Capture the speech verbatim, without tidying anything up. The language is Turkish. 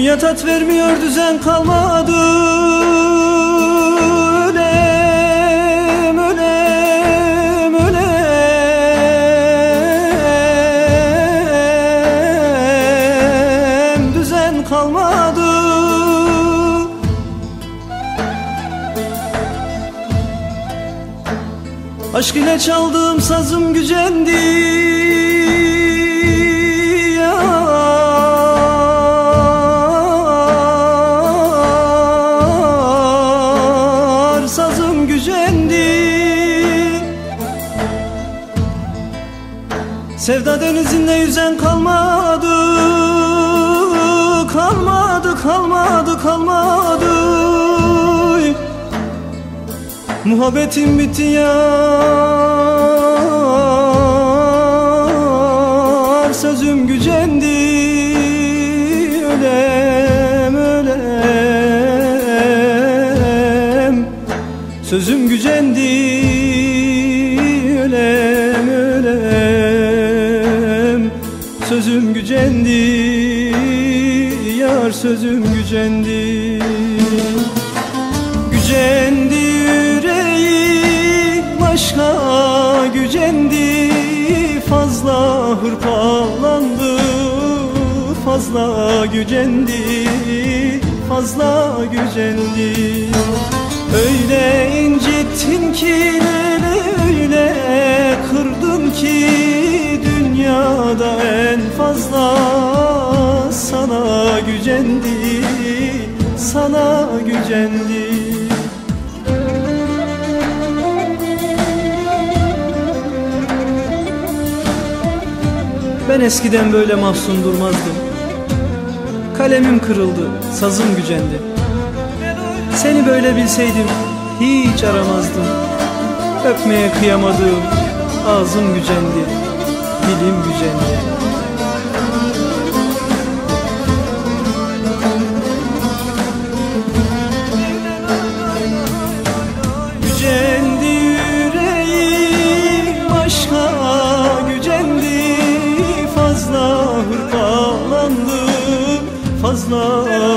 Dünya tat vermiyor, düzen kalmadı. Ölem, ölem, ölem, düzen kalmadı. Aşk ile çaldığım sazım gücendi. Sazım gücendi. Sevda denizinde yüzen kalmadı. Kalmadı, kalmadı, kalmadı. Muhabbetim bitti yar, sözüm gücendi. Ölem, ölem, sözüm gücendi. Ölem, ölem, sözüm gücendi. Yar, sözüm gücendi. Gücendi yüreğim, aşka gücendi. Fazla hırpalandı, fazla gücendi, fazla gücendi. Öyle incittin ki, öyle kırdın ki, dünyada en fazla sana gücendi, sana gücendi. Ben eskiden böyle mahzun durmazdım. Kalemim kırıldı, sazım gücendi. Seni böyle bilseydim hiç aramazdım. Öpmeye kıyamadım, ağzım gücendi, dilim gücendi. Gücendi yüreğim, aşka gücendi. Fazla hırpalandı, fazla